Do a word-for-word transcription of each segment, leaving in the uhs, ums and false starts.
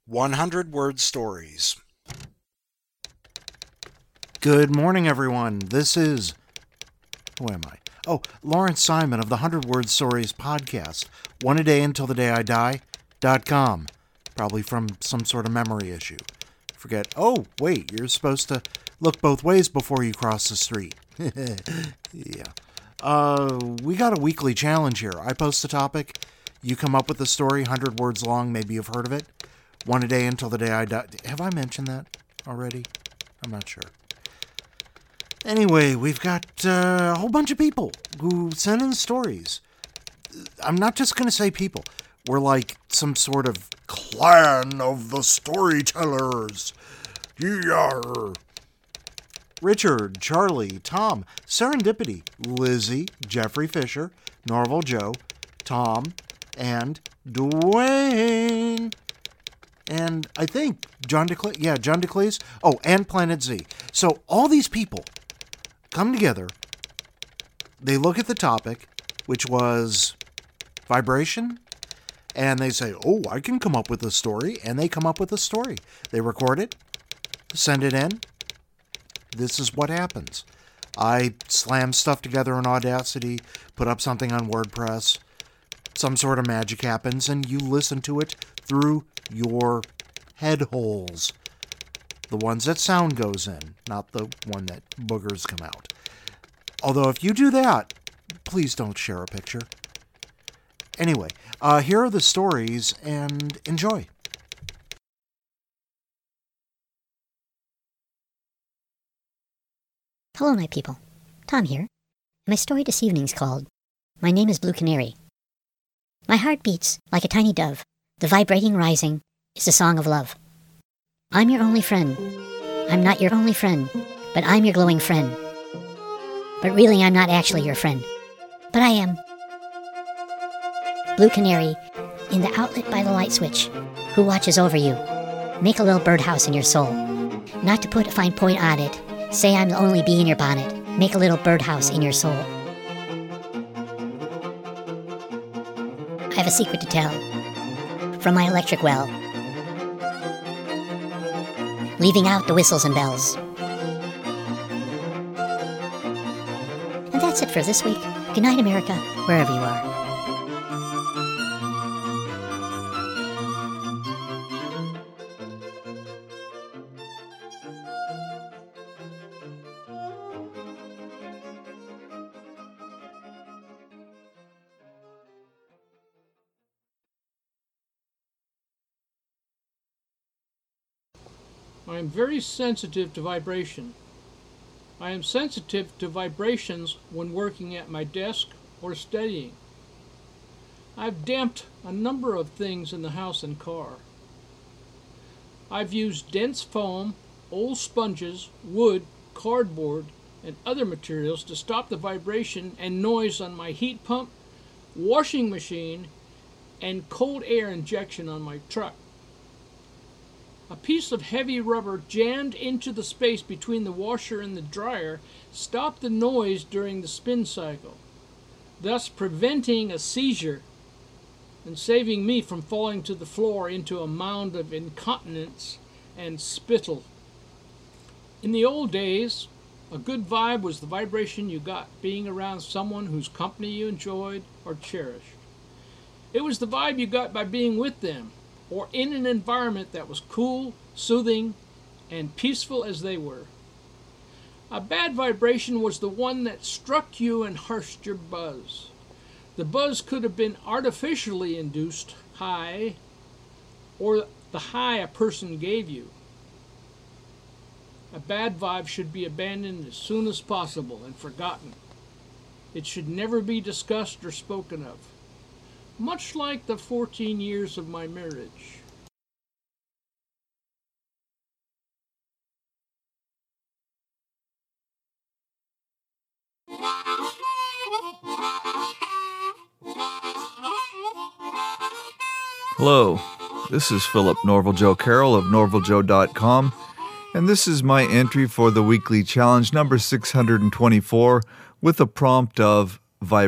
one hundred word stories. Good morning, everyone. This is... Who am I? Oh, Lawrence Simon of the one hundred word stories podcast. One a day until the day I die dot com. Probably from some sort of memory issue. Forget, oh, wait, you're supposed to look both ways before you cross the street. Yeah. Uh, we got a weekly challenge here. I post a topic. You come up with a story, one hundred words long. Maybe you've heard of it. One a day until the day I die. Have I mentioned that already? I'm not sure. Anyway, we've got uh, a whole bunch of people who send in stories. I'm not just going to say people. We're like some sort of clan of the storytellers. Yeah. Richard, Charlie, Tom, Serendipity, Lizzie, Jeffrey Fisher, Norval Joe, Tom, and Dwayne. And I think John DeClays. Yeah, John DeClays. Oh, and Planet Z. So all these people come together. They look at the topic, which was vibration, and they say, oh, I can come up with a story, and they come up with a story. They record it, send it in. This is what happens. I slam stuff together in Audacity, put up something on WordPress, some sort of magic happens, and you listen to it through your head holes. The ones that sound goes in, not the one that boogers come out. Although if you do that, please don't share a picture. Anyway, uh, here are the stories, and enjoy. Hello, my people. Tom here. My story this evening is called My Name is Blue Canary. My heart beats like a tiny dove. The vibrating rising is the song of love. I'm your only friend. I'm not your only friend, but I'm your glowing friend. But really, I'm not actually your friend. But I am. Blue Canary, in the outlet by the light switch, who watches over you. Make a little birdhouse in your soul. Not to put a fine point on it, say I'm the only bee in your bonnet. Make a little birdhouse in your soul. I have a secret to tell. From my electric well. Leaving out the whistles and bells. And that's it for this week. Good night, America, wherever you are. I am very sensitive to vibration. I am sensitive to vibrations when working at my desk or studying. I've damped a number of things in the house and car. I've used dense foam, old sponges, wood, cardboard, and other materials to stop the vibration and noise on my heat pump, washing machine, and cold air injection on my truck. A piece of heavy rubber jammed into the space between the washer and the dryer stopped the noise during the spin cycle, thus preventing a seizure and saving me from falling to the floor into a mound of incontinence and spittle. In the old days, a good vibe was the vibration you got being around someone whose company you enjoyed or cherished. It was the vibe you got by being with them, or in an environment that was cool, soothing, and peaceful as they were. A bad vibration was the one that struck you and harshed your buzz. The buzz could have been artificially induced high, or the high a person gave you. A bad vibe should be abandoned as soon as possible and forgotten. It should never be discussed or spoken of. Much like the fourteen years of my marriage. Hello, this is Philip Norval Joe Carroll of norval joe dot com, and this is my entry for the weekly challenge number six hundred twenty-four with a prompt of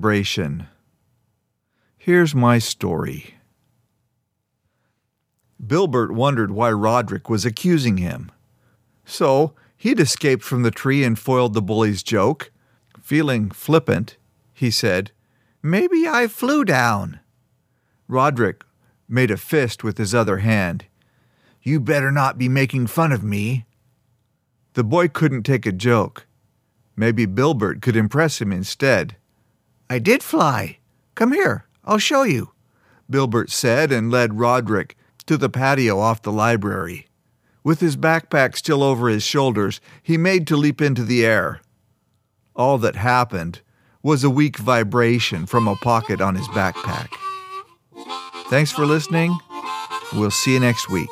vibration. Here's my story. Bilbert wondered why Roderick was accusing him. So he'd escaped from the tree and foiled the bully's joke. Feeling flippant, he said, "Maybe I flew down." Roderick made a fist with his other hand. "You better not be making fun of me." The boy couldn't take a joke. Maybe Bilbert could impress him instead. "I did fly. Come here, I'll show you," Bilbert said and led Roderick to the patio off the library. With his backpack still over his shoulders, he made to leap into the air. All that happened was a weak vibration from a pocket on his backpack. Thanks for listening. We'll see you next week.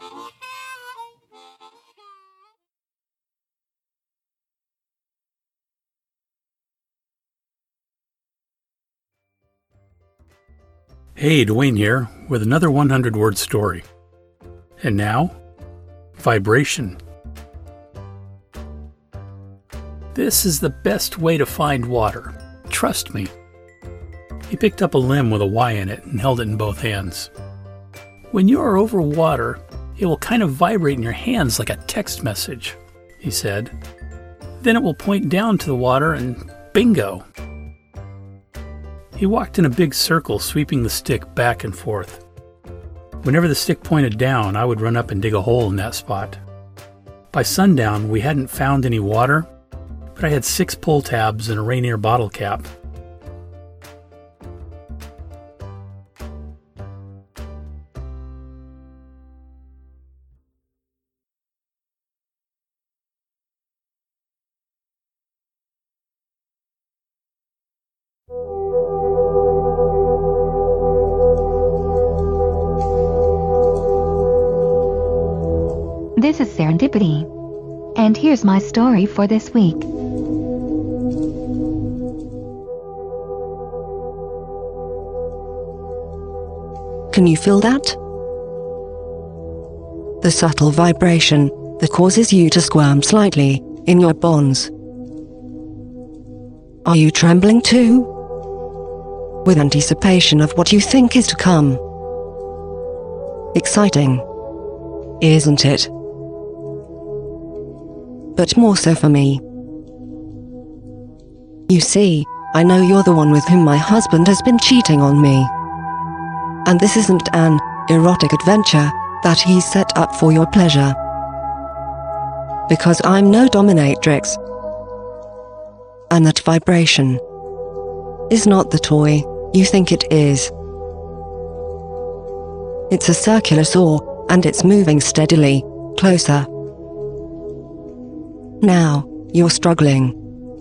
Hey, Dwayne here with another one hundred word story. And now, vibration. This is the best way to find water. Trust me. He picked up a limb with a Y in it and held it in both hands. When you are over water, it will kind of vibrate in your hands like a text message, he said. Then it will point down to the water and bingo. He walked in a big circle, sweeping the stick back and forth. Whenever the stick pointed down, I would run up and dig a hole in that spot. By sundown, we hadn't found any water, but I had six pull tabs and a Rainier bottle cap. This is Serendipity, and here's my story for this week. Can you feel that? The subtle vibration that causes you to squirm slightly in your bones. Are you trembling too? With anticipation of what you think is to come. Exciting, isn't it? But more so for me. You see, I know you're the one with whom my husband has been cheating on me. And this isn't an erotic adventure that he's set up for your pleasure. Because I'm no dominatrix. And that vibration is not the toy you think it is. It's a circular saw, and it's moving steadily closer. Now, you're struggling.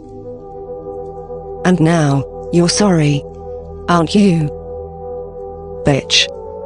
And now, you're sorry. Aren't you? Bitch.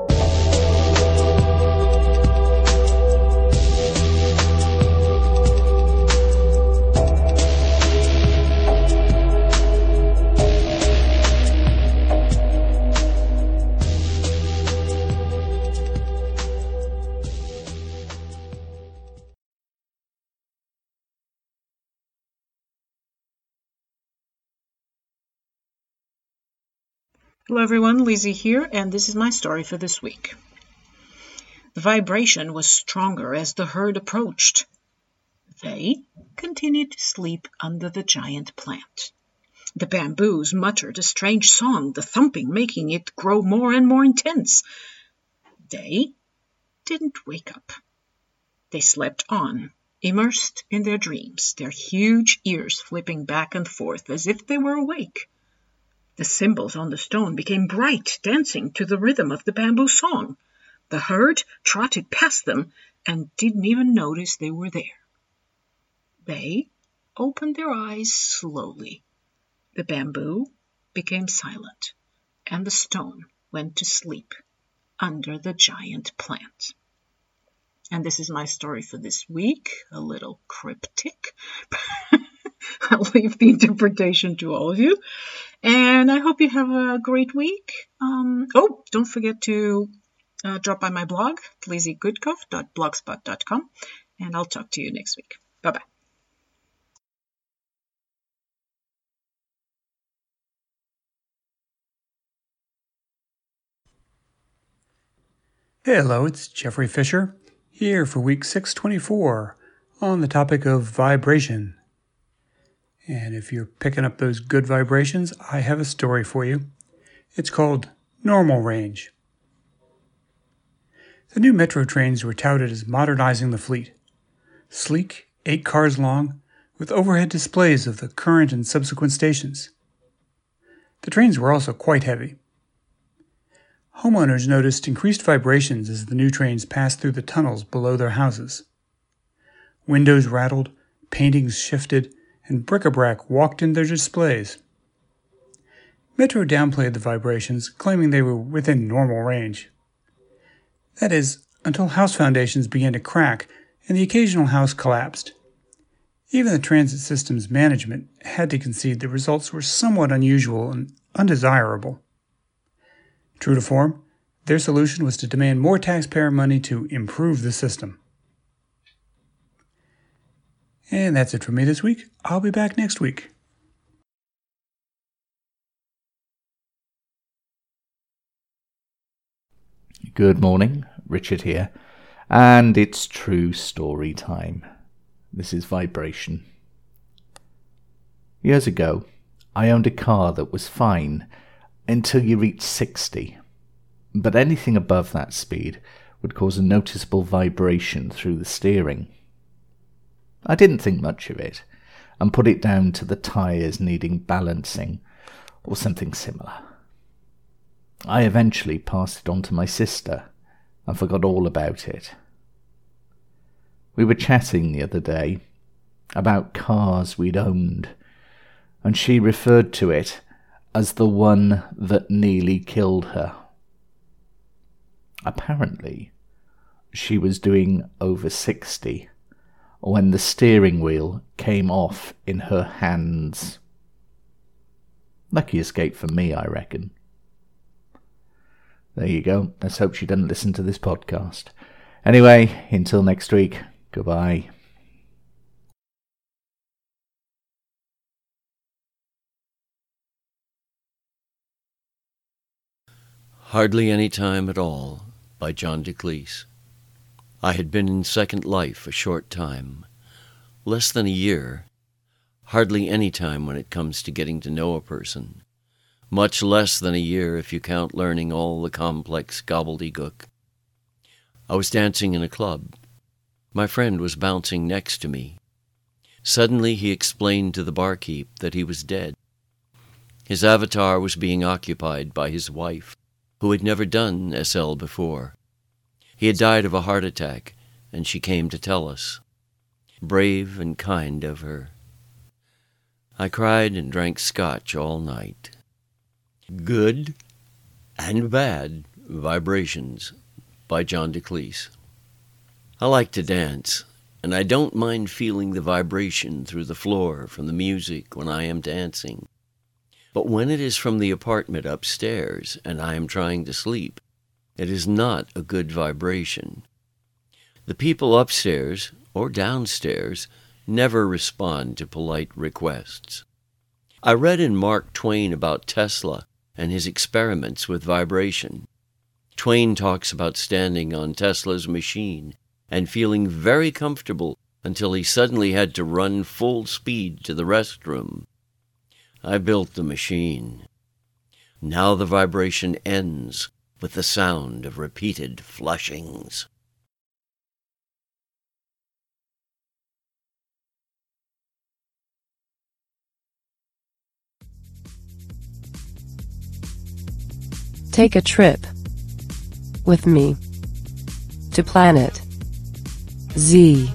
Hello everyone, Lizzie here, and this is my story for this week. The vibration was stronger as the herd approached. They continued to sleep under the giant plant. The bamboos muttered a strange song, the thumping making it grow more and more intense. They didn't wake up. They slept on, immersed in their dreams, their huge ears flipping back and forth as if they were awake. The symbols on the stone became bright, dancing to the rhythm of the bamboo song. The herd trotted past them and didn't even notice they were there. They opened their eyes slowly. The bamboo became silent, and the stone went to sleep under the giant plant. And this is my story for this week, a little cryptic. I'll leave the interpretation to all of you. And I hope you have a great week. Um, oh, don't forget to uh, drop by my blog, lizzie goodcuff dot blogspot dot com, and I'll talk to you next week. Bye-bye. Hello, it's Jeffrey Fisher, here for week six twenty-four on the topic of vibration. And if you're picking up those good vibrations, I have a story for you. It's called Normal Range. The new metro trains were touted as modernizing the fleet. Sleek, eight cars long, with overhead displays of the current and subsequent stations. The trains were also quite heavy. Homeowners noticed increased vibrations as the new trains passed through the tunnels below their houses. Windows rattled, paintings shifted, and bric-a-brac walked in their displays. Metro downplayed the vibrations, claiming they were within normal range. That is, until house foundations began to crack and the occasional house collapsed. Even the transit system's management had to concede the results were somewhat unusual and undesirable. True to form, their solution was to demand more taxpayer money to improve the system. And that's it for me this week. I'll be back next week. Good morning, Richard here, and it's true story time. This is Vibration. Years ago, I owned a car that was fine until you reached sixty, but anything above that speed would cause a noticeable vibration through the steering. I didn't think much of it, and put it down to the tyres needing balancing, or something similar. I eventually passed it on to my sister, and forgot all about it. We were chatting the other day about cars we'd owned, and she referred to it as the one that nearly killed her. Apparently, she was doing over sixty when the steering wheel came off in her hands. Lucky escape for me, I reckon. There you go. Let's hope she doesn't listen to this podcast. Anyway, until next week, goodbye. Hardly Any Time at All by John DeCleese. I had been in Second Life a short time, less than a year, hardly any time when it comes to getting to know a person, much less than a year if you count learning all the complex gobbledygook. I was dancing in a club. My friend was bouncing next to me. Suddenly he explained to the barkeep that he was dead. His avatar was being occupied by his wife, who had never done S L before. He had died of a heart attack, and she came to tell us. Brave and kind of her. I cried and drank scotch all night. Good and Bad Vibrations by John DeCleese. I like to dance, and I don't mind feeling the vibration through the floor from the music when I am dancing. But when it is from the apartment upstairs and I am trying to sleep, it is not a good vibration. The people upstairs or downstairs never respond to polite requests. I read in Mark Twain about Tesla and his experiments with vibration. Twain talks about standing on Tesla's machine and feeling very comfortable until he suddenly had to run full speed to the restroom. I built the machine. Now the vibration ends with the sound of repeated flushings. Take a trip with me to Planet Z.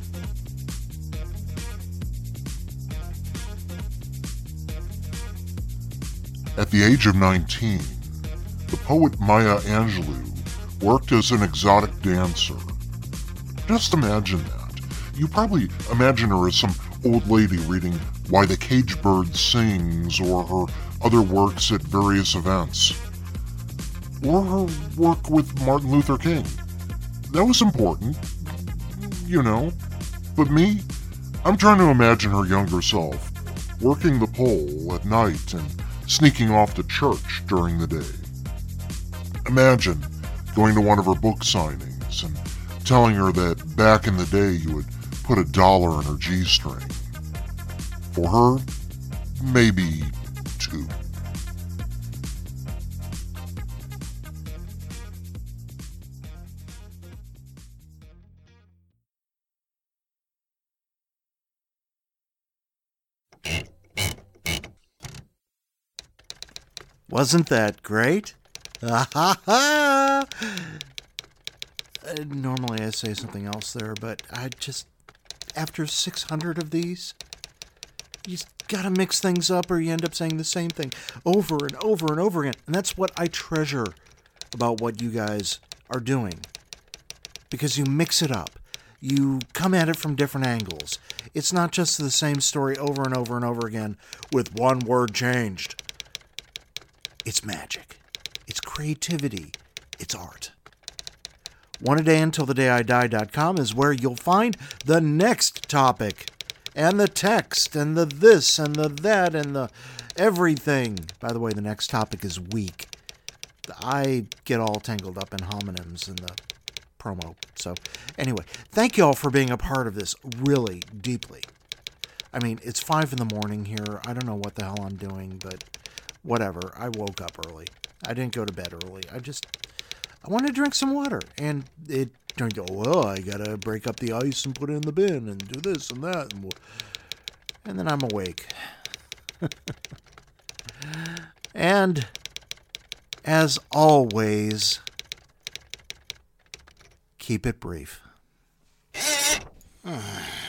At the age of nineteen, the poet Maya Angelou worked as an exotic dancer. Just imagine that. You probably imagine her as some old lady reading Why the Cage Bird Sings or her other works at various events. Or her work with Martin Luther King. That was important, you know. But me, I'm trying to imagine her younger self, working the pole at night and sneaking off to church during the day. Imagine going to one of her book signings and telling her that back in the day you would put a dollar in her G-string. For her, maybe two. Wasn't that great? Ha ha ha! Normally I say something else there, but I just, after six hundred of these, you gotta mix things up or you end up saying the same thing over and over and over again. And that's what I treasure about what you guys are doing. Because you mix it up. You come at it from different angles. It's not just the same story over and over and over again with one word changed. It's magic. It's creativity. It's art. One a day until the day I die dot com is where you'll find the next topic, and the text, and the this, and the that, and the everything. By the way, the next topic is weak. I get all tangled up in homonyms in the promo. So, anyway, thank you all for being a part of this really deeply. I mean, it's five in the morning here. I don't know what the hell I'm doing, but whatever. I woke up early. I didn't go to bed early. I just, I wanted to drink some water. And it turned out, well, I gotta break up the ice and put it in the bin and do this and that. And, and then I'm awake. And, as always, keep it brief.